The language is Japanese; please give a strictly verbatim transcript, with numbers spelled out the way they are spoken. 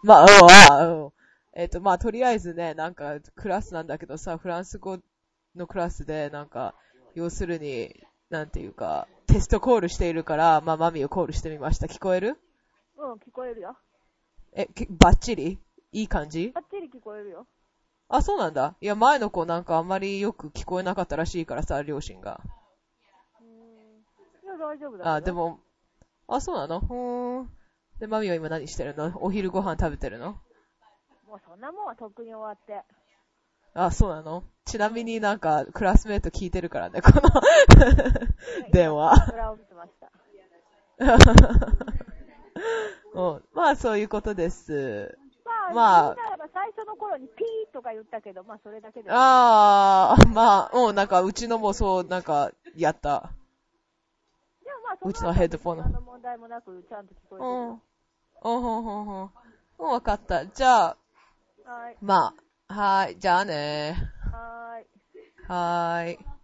まあ、うん、うん。えっと、まあ、とりあえずね、なんか、クラスなんだけどさ、フランス語のクラスで、なんか、要するに、なんていうか、テストコールしているから、まあ、マミをコールしてみました。聞こえる？ うん、聞こえるよ。 え、きバッチリいい感じ？ ばっちり聞こえるよ。 あ、そうなんだ。いや、前の子なんかあんまりよく聞こえなかったらしいからさ、両親が。 うーん。いや、大丈夫だけあ、でど。 も、あ、そうなの？ふーん。で、マミは今何してるの？お昼ご飯食べてるの？ もうそんなもんはとっくに終わって。 あ、そうなの？ちなみうん。 になんか、クラスメート聞いてるからね、この電今、スマ話。 ブラを見てました。 うん、まあ、そういうことです。 まあ、言まあ、 うならば最初の頃にピーとか言ったけど、まあそれだけですね。 ああ、まあ、うん、なんか、うちのもそう、なんか、やった。 でもまあそうちのの後はヘッドフォンの。 別に何の問題もなくちゃんと聞こえうん。うん、 てるよ。 ほんほんほん。うん、わかった。じゃあ、 はい。 まあ、はーい。じゃあねはーい。 ー。はーい。